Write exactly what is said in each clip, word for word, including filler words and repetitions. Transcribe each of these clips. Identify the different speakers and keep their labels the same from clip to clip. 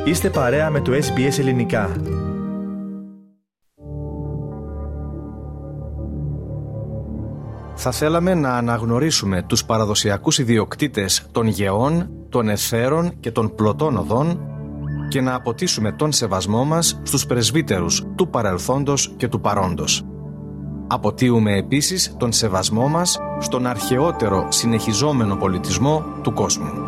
Speaker 1: Είστε παρέα με το Ες Μπι Ες Ελληνικά. Θα θέλαμε να αναγνωρίσουμε τους παραδοσιακούς ιδιοκτήτες των γεών, των αιθέρων και των πλωτών οδών και να αποτίσουμε τον σεβασμό μας στους πρεσβύτερους του παρελθόντος και του παρόντος. Αποτείουμε επίσης τον σεβασμό μας στον αρχαιότερο συνεχιζόμενο πολιτισμό του κόσμου.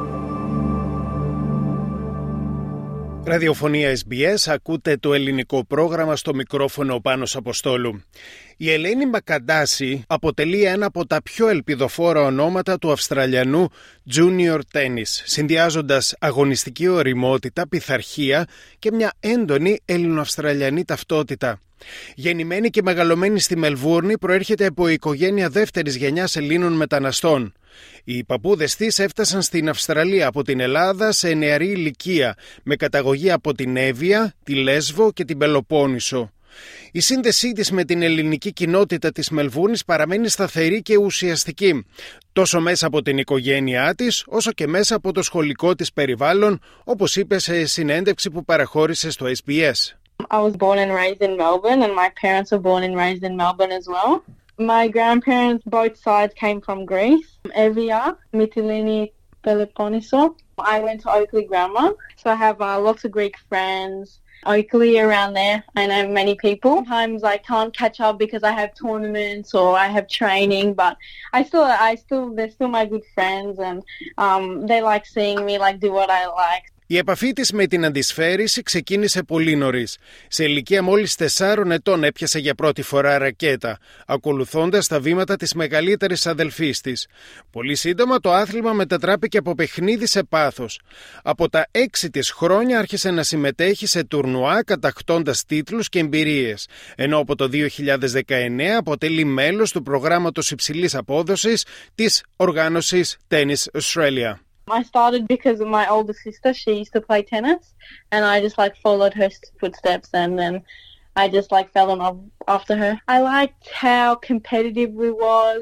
Speaker 2: Ραδιοφωνία Ες Μπι Ες, ακούτε το ελληνικό πρόγραμμα, στο μικρόφωνο ο Πάνος Αποστόλου. Η Ελένη Μακαντάση αποτελεί ένα από τα πιο ελπιδοφόρα ονόματα του Αυστραλιανού junior tennis, συνδυάζοντας αγωνιστική ωριμότητα, πειθαρχία και μια έντονη ελληνοαυστραλιανή ταυτότητα. Γεννημένη και μεγαλωμένη στη Μελβούρνη, προέρχεται από οικογένεια δεύτερης γενιάς Ελλήνων μεταναστών. Οι παππούδες της έφτασαν στην Αυστραλία από την Ελλάδα σε νεαρή ηλικία, με καταγωγή από την Εύβοια, τη Λέσβο και την Πελοπόννησο. Η σύνδεσή της με την ελληνική κοινότητα της Μελβούρνης παραμένει σταθερή και ουσιαστική, τόσο μέσα από την οικογένειά της, όσο και μέσα από το σχολικό της περιβάλλον, όπως είπε σε συνέντευξη που παραχώρησε στο Ες Μπι Ες.
Speaker 3: I was born and raised in Melbourne, and my parents were born and raised in Melbourne as well. My grandparents, both sides, came from Greece. Evia, Mytilene, Peloponneso. I went to Oakley Grammar, so I have uh, lots of Greek friends. Oakley around there, I know many people. Sometimes I can't catch up because I have tournaments or I have training, but I still, I still, they're still my good friends, and um, they like seeing me like do what I like.
Speaker 2: Η επαφή της με την αντισφαίριση ξεκίνησε πολύ νωρίς. Σε ηλικία μόλις τεσσάρων ετών έπιασε για πρώτη φορά ρακέτα, ακολουθώντας τα βήματα της μεγαλύτερης αδελφής της. Πολύ σύντομα το άθλημα μετατράπηκε από παιχνίδι σε πάθος. Από τα έξι της χρόνια άρχισε να συμμετέχει σε τουρνουά, κατακτώντας τίτλους και εμπειρίες, ενώ από το δύο χιλιάδες δεκαεννέα αποτελεί μέλος του προγράμματος υψηλής απόδοσης της οργάνωσης Tennis Australia.
Speaker 3: I started because of my older sister. She used to play tennis, and I just like followed her footsteps, and then I just like fell in love after her. I liked how competitive it was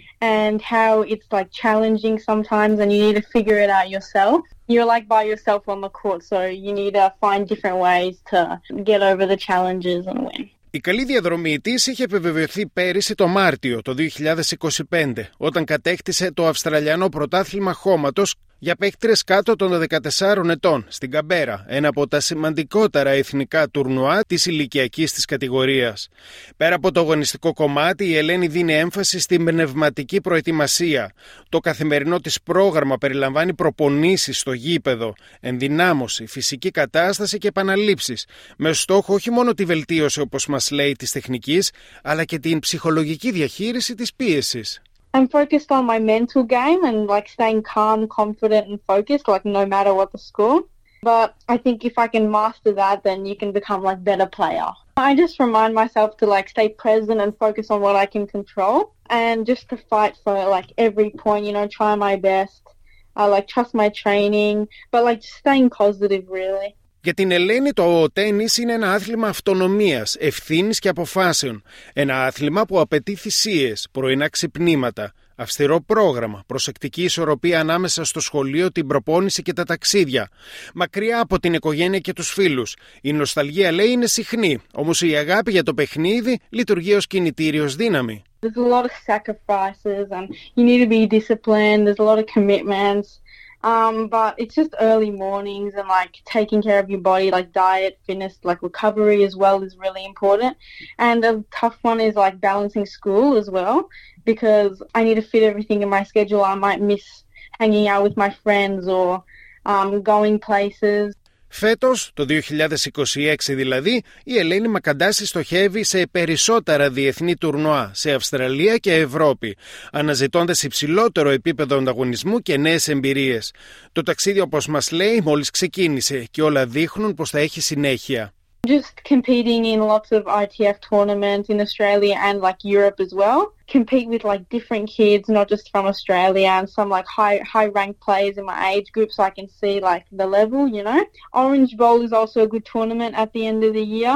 Speaker 3: and how it's like challenging sometimes, and you need to figure it out yourself. You're like by yourself on the court, so you need to find different ways to get over the challenges and win.
Speaker 2: Η καλή διαδρομή της είχε επιβεβαιωθεί πέρυσι το Μάρτιο το δύο χιλιάδες είκοσι πέντε, όταν κατέκτησε το Αυστραλιανό Πρωτάθλημα Χώματος για παίκτρες κάτω των δεκατεσσάρων ετών στην Καμπέρα, ένα από τα σημαντικότερα εθνικά τουρνουά της ηλικιακής της κατηγορίας. Πέρα από το αγωνιστικό κομμάτι, η Ελένη δίνει έμφαση στην πνευματική προετοιμασία. Το καθημερινό της πρόγραμμα περιλαμβάνει προπονήσεις στο γήπεδο, ενδυνάμωση, φυσική κατάσταση και επαναλήψεις, με στόχο όχι μόνο τη βελτίωση, όπως μας λέει, της τεχνικής, αλλά και την ψυχολογική διαχείριση της πίεσης.
Speaker 3: I'm focused on my mental game and like staying calm, confident and focused, like no matter what the score. But I think if I can master that, then you can become like better player. I just remind myself to like stay present and focus on what I can control, and just to fight for like every point, you know, try my best. I like trust my training, but like just staying positive really.
Speaker 2: Για την Ελένη το τένις είναι ένα άθλημα αυτονομίας, ευθύνης και αποφάσεων. Ένα άθλημα που απαιτεί θυσίες, πρωινά ξυπνήματα, αυστηρό πρόγραμμα, προσεκτική ισορροπία ανάμεσα στο σχολείο, την προπόνηση και τα ταξίδια. Μακριά από την οικογένεια και τους φίλους. Η νοσταλγία, λέει, είναι συχνή, όμως η αγάπη για το παιχνίδι λειτουργεί ως κινητήριος δύναμη.
Speaker 3: There's a lot of sacrifices and you need to be disciplined, there's a lot of commitments. Um, but it's just early mornings and like taking care of your body, like diet, fitness, like recovery as well is really important. And a tough one is like balancing school as well, because I need to fit everything in my schedule. I might miss hanging out with my friends or um, going places.
Speaker 2: Φέτος, το δύο χιλιάδες είκοσι έξι δηλαδή, η Ελένη Μακαντάση στοχεύει σε περισσότερα διεθνή τουρνουά σε Αυστραλία και Ευρώπη, αναζητώντας υψηλότερο επίπεδο ανταγωνισμού και νέες εμπειρίες. Το ταξίδι, όπως μας λέει, μόλις ξεκίνησε και όλα δείχνουν πως θα έχει συνέχεια.
Speaker 3: Just competing in lots of I T F tournaments in Australia and like Europe as well. Compete with like different kids, not just from Australia, and some like high high ranked players in my age group, so I can see like the level, you know. Orange Bowl is also a good tournament at the end of the year.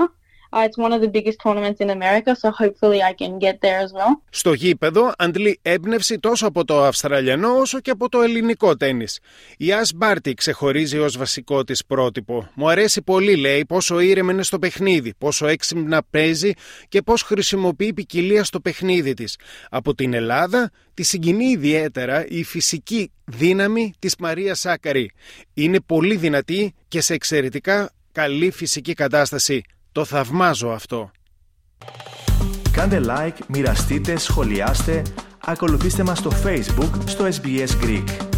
Speaker 3: Uh, it's one of the biggest tournaments in America, so hopefully I can get there as well.
Speaker 2: Στο γήπεδο αντλεί έμπνευση τόσο από το αυστραλιανό όσο και από το ελληνικό τένις. Η Ας Μπάρτι ξεχωρίζει ως βασικό της πρότυπο. Μου αρέσει πολύ, λέει, πόσο ήρεμη είναι στο παιχνίδι, πόσο έξυπνα παίζει και πώς χρησιμοποιεί ποικιλία στο παιχνίδι της. Από την Ελλάδα τη συγκινεί ιδιαίτερα η φυσική δύναμη της Μαρίας Σάκαρη. Είναι πολύ δυνατή και σε εξαιρετικά καλή φυσική κατάσταση. Το θαυμάζω αυτό.
Speaker 4: Κάντε like, μοιραστείτε, σχολιάστε, ακολουθήστε μας στο Facebook στο ες μπι ες Greek.